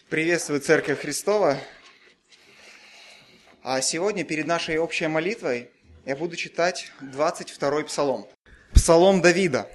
Приветствую Церковь Христова. А сегодня перед нашей общей молитвой я буду читать 22-й псалом. Псалом Давида.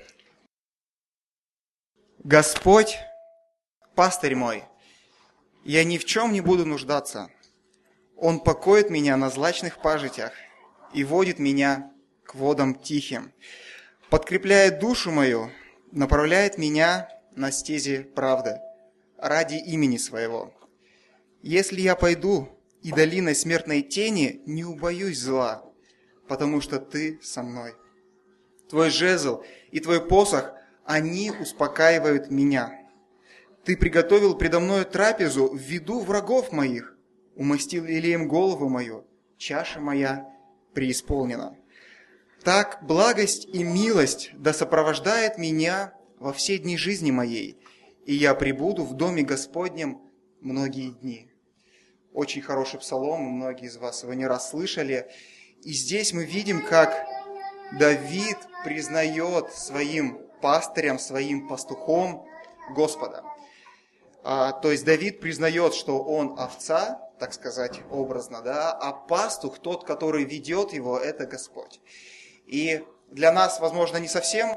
«Господь, пастырь мой, я ни в чем не буду нуждаться. Он покоит меня на злачных пажитях и водит меня к водам тихим. Подкрепляет душу мою, направляет меня на стези правды ради имени своего. Если я пойду и долиной смертной тени, не убоюсь зла, потому что ты со мной. Твой жезл и твой посох, они успокаивают меня. Ты приготовил предо мною трапезу в виду врагов моих, умастил елеем голову мою, чаша моя преисполнена. Так благость и милость да сопровождает меня во все дни жизни моей, и я пребуду в доме Господнем многие дни». Очень хороший псалом, многие из вас его не раз слышали. И здесь мы видим, как Давид признает своим пастырем, своим пастухом Господа. То есть Давид признает, что он овца, так сказать, образно, да, а пастух, тот, который ведет его, это Господь. И для нас, возможно, не совсем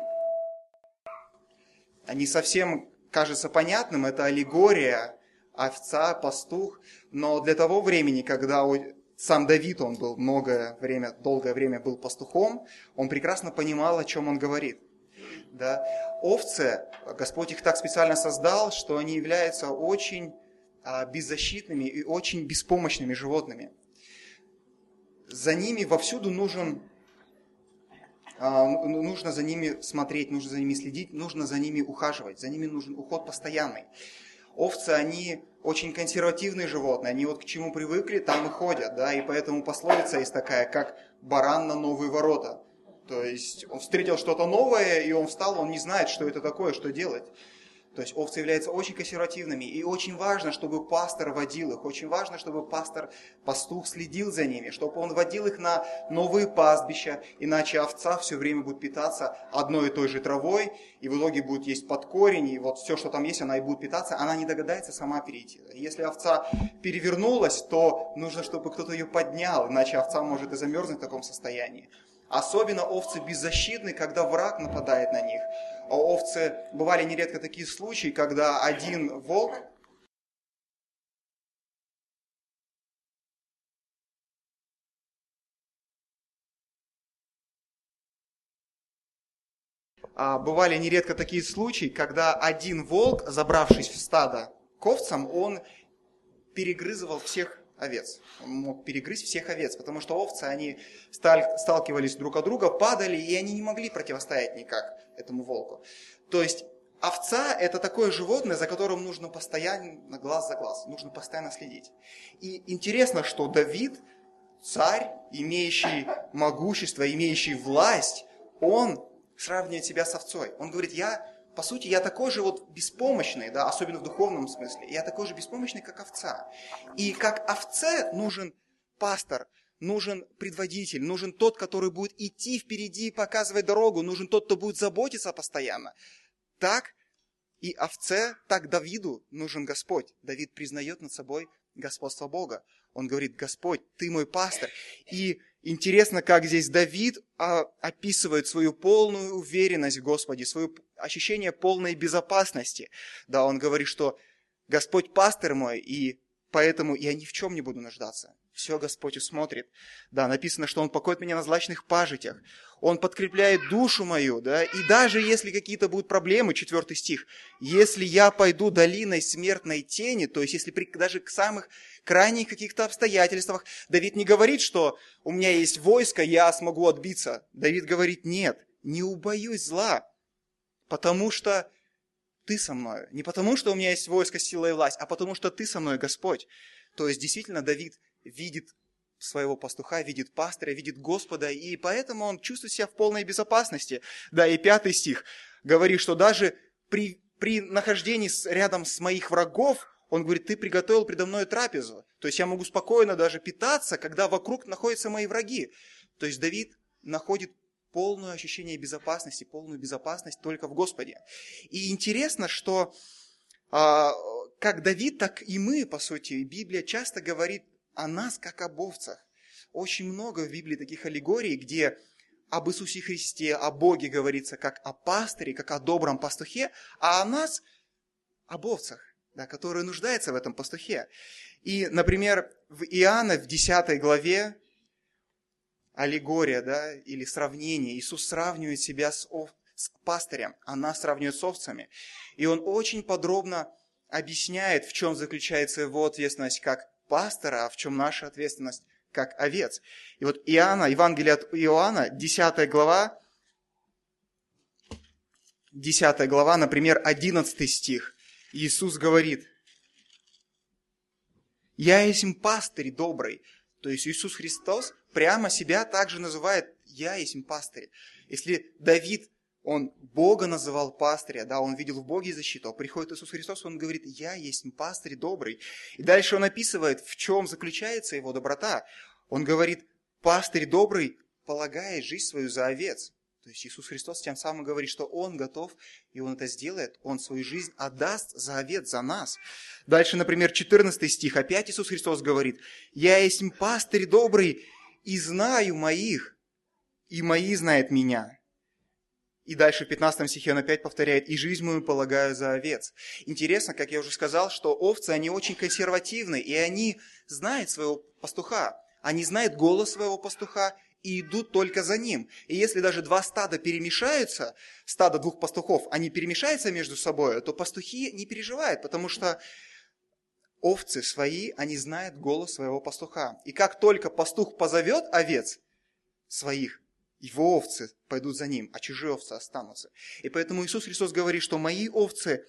кажется понятным, это аллегория, овца, пастух, но для того времени, когда сам Давид, он был долгое время был пастухом, он прекрасно понимал, о чем он говорит. Да? Овцы, Господь их так специально создал, что они являются очень беззащитными и очень беспомощными животными. За ними вовсюду нужно за ними смотреть, нужно за ними следить, нужно за ними ухаживать, за ними нужен уход постоянный. Овцы, они очень консервативные животные, они вот к чему привыкли, там и ходят, да, и поэтому пословица есть такая, как «баран на новые ворота». То есть он встретил что-то новое, и он встал, он не знает, что это такое, что делать. То есть овцы являются очень консервативными, и очень важно, чтобы пастор водил их, очень важно, чтобы пастух следил за ними, чтобы он водил их на новые пастбища, иначе овца все время будет питаться одной и той же травой, и в итоге будет есть под корень, и вот все, что там есть, она и будет питаться, она не догадается сама перейти. Если овца перевернулась, то нужно, чтобы кто-то ее поднял, иначе овца может и замерзнуть в таком состоянии. Особенно овцы беззащитны, когда враг нападает на них. Овцы, бывали нередко такие случаи, когда один волк забравшись в стадо к овцам, он перегрызывал всех овец. Он мог перегрызть всех овец, потому что овцы, они сталкивались друг от друга, падали, и они не могли противостоять никак этому волку. То есть овца – это такое животное, за которым нужно постоянно глаз за глаз, нужно постоянно следить. И интересно, что Давид, царь, имеющий могущество, имеющий власть, он сравнивает себя с овцой. Он говорит, по сути, я такой же вот беспомощный, да, особенно в духовном смысле, я такой же беспомощный, как овца. И как овце нужен пастор, нужен предводитель, нужен тот, который будет идти впереди и показывать дорогу, нужен тот, кто будет заботиться постоянно. Так и овце, так Давиду нужен Господь. Давид признает над собой господство Бога. Он говорит, Господь, ты мой пастор. И интересно, как здесь Давид описывает свою полную уверенность в Господе, свое ощущение полной безопасности. Да, он говорит, что Господь пастырь мой, и поэтому я ни в чем не буду нуждаться. Все Господь усмотрит. Да, написано, что Он покоит меня на злачных пажитях. Он подкрепляет душу мою, да, и даже если какие-то будут проблемы, 4 стих, если я пойду долиной смертной тени, то есть если даже к самых крайних каких-то обстоятельствах, Давид не говорит, что у меня есть войско, я смогу отбиться. Давид говорит, нет, не убоюсь зла, потому что ты со мной. Не потому, что у меня есть войско, сила и власть, а потому, что ты со мной, Господь. То есть, действительно, Давид видит своего пастуха, видит пастыря, видит Господа, и поэтому он чувствует себя в полной безопасности. Да, и 5 стих говорит, что даже при нахождении рядом с моих врагов, он говорит, ты приготовил предо мной трапезу. То есть я могу спокойно даже питаться, когда вокруг находятся мои враги. То есть Давид находит полное ощущение безопасности, полную безопасность только в Господе. И интересно, что как Давид, так и мы, по сути, Библия часто говорит о нас, как об овцах. Очень много в Библии таких аллегорий, где об Иисусе Христе, о Боге говорится как о пастыре, как о добром пастухе, а о нас об овцах, да, которые нуждаются в этом пастухе. И, например, в Иоанна в 10 главе аллегория, да, или сравнение. Иисус сравнивает себя с пастырем, а нас сравнивает с овцами. И Он очень подробно объясняет, в чем заключается Его ответственность как пастора, а в чем наша ответственность как овец. И вот Евангелие от Иоанна, 10 глава, например, 11 стих. Иисус говорит: «Я есть пастырь добрый». То есть Иисус Христос прямо себя также называет «Я есть пастырь». Если Давид, он Бога называл пастыря, да, он видел в Боге защиту, а приходит Иисус Христос, он говорит: «Я есть пастырь добрый». И дальше он описывает, в чем заключается его доброта. Он говорит: «Пастырь добрый полагает жизнь свою за овец». То есть Иисус Христос тем самым говорит, что Он готов, и Он это сделает. Он свою жизнь отдаст за овец, за нас. Дальше, например, 14 стих. Опять Иисус Христос говорит: «Я есть пастырь добрый, и знаю моих, и мои знают меня». И дальше в 15 стихе Он опять повторяет: «И жизнь мою полагаю за овец». Интересно, как я уже сказал, что овцы, они очень консервативны, и они знают своего пастуха. Они знают голос своего пастуха, и идут только за ним. И если даже два стада перемешаются, стадо двух пастухов, они перемешаются между собой, то пастухи не переживают, потому что овцы свои, они знают голос своего пастуха. И как только пастух позовет овец своих, его овцы пойдут за ним, а чужие овцы останутся. И поэтому Иисус Христос говорит, что мои овцы,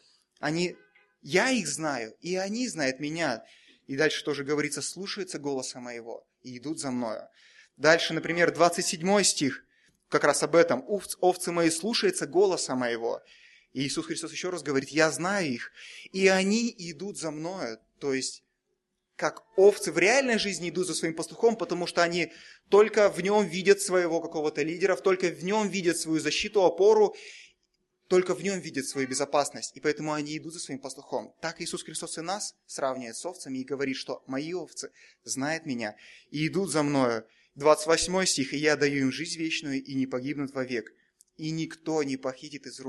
я их знаю, и они знают меня. И дальше тоже говорится: слушаются голоса моего и идут за мною. Дальше, например, 27 стих, как раз об этом. «Овцы мои слушаются голоса моего». И Иисус Христос еще раз говорит: «Я знаю их, и они идут за мною». То есть, как овцы в реальной жизни идут за своим пастухом, потому что они только в нем видят своего какого-то лидера, только в нем видят свою защиту, опору, только в нем видят свою безопасность. И поэтому они идут за своим пастухом. Так Иисус Христос и нас сравнивает с овцами и говорит, что мои овцы знают меня и идут за мною. 28 стих. «И я даю им жизнь вечную, и не погибнут вовек, и никто не похитит из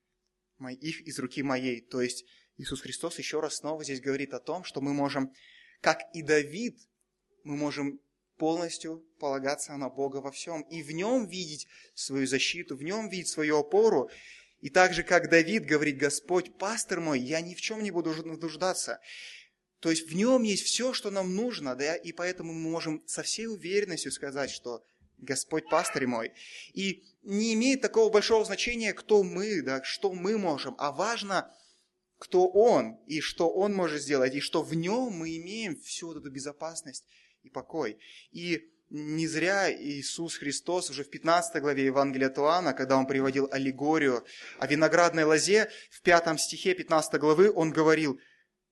руки моей». То есть Иисус Христос еще раз снова здесь говорит о том, что мы можем, как и Давид, мы можем полностью полагаться на Бога во всем, и в Нем видеть свою защиту, в Нем видеть свою опору. И так же, как Давид говорит: «Господь, пастырь мой, я ни в чем не буду нуждаться». То есть в Нем есть все, что нам нужно, да, и поэтому мы можем со всей уверенностью сказать, что Господь пастырь мой. И не имеет такого большого значения, кто мы, да, что мы можем, а важно, кто Он, и что Он может сделать, и что в Нем мы имеем всю вот эту безопасность и покой. И не зря Иисус Христос уже в 15 главе Евангелия от Иоанна, когда Он приводил аллегорию о виноградной лозе, в 5 стихе 15 главы Он говорил: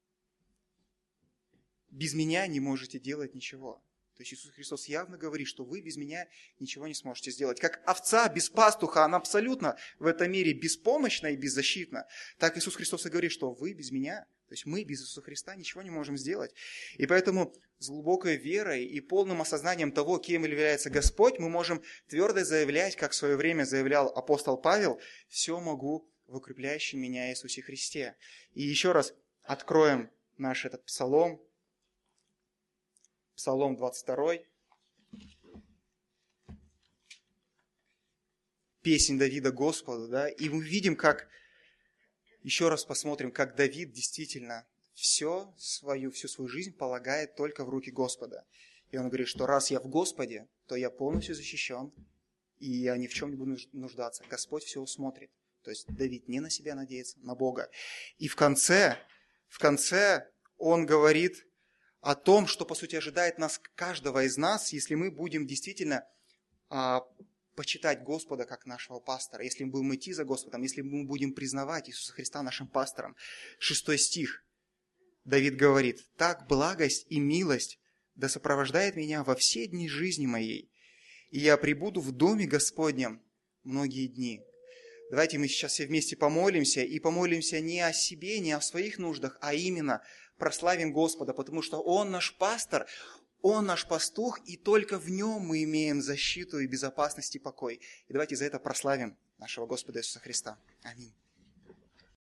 «Без меня не можете делать ничего». То есть Иисус Христос явно говорит, что вы без меня ничего не сможете сделать. Как овца без пастуха, она абсолютно в этом мире беспомощна и беззащитна, так Иисус Христос и говорит, что вы без меня, то есть мы без Иисуса Христа ничего не можем сделать. И поэтому с глубокой верой и полным осознанием того, кем является Господь, мы можем твердо заявлять, как в свое время заявлял апостол Павел: «Все могу в укрепляющем меня Иисусе Христе». И еще раз откроем наш этот псалом. Псалом 22, песнь Давида Господу, да, и мы видим, как, еще раз посмотрим, как Давид действительно всю свою жизнь полагает только в руки Господа. И он говорит, что раз я в Господе, то я полностью защищен, и я ни в чем не буду нуждаться. Господь все усмотрит. То есть Давид не на себя надеется, на Бога. И в конце он говорит о том, что, по сути, ожидает нас, каждого из нас, если мы будем действительно почитать Господа как нашего пастора, если мы будем идти за Господом, если мы будем признавать Иисуса Христа нашим пастором. 6 стих. Давид говорит: «Так благость и милость да сопровождает меня во все дни жизни моей, и я пребуду в доме Господнем многие дни». Давайте мы сейчас все вместе помолимся, и помолимся не о себе, не о своих нуждах, а именно прославим Господа, потому что Он наш пастор, Он наш пастух, и только в Нем мы имеем защиту и безопасность и покой. И давайте за это прославим нашего Господа Иисуса Христа. Аминь.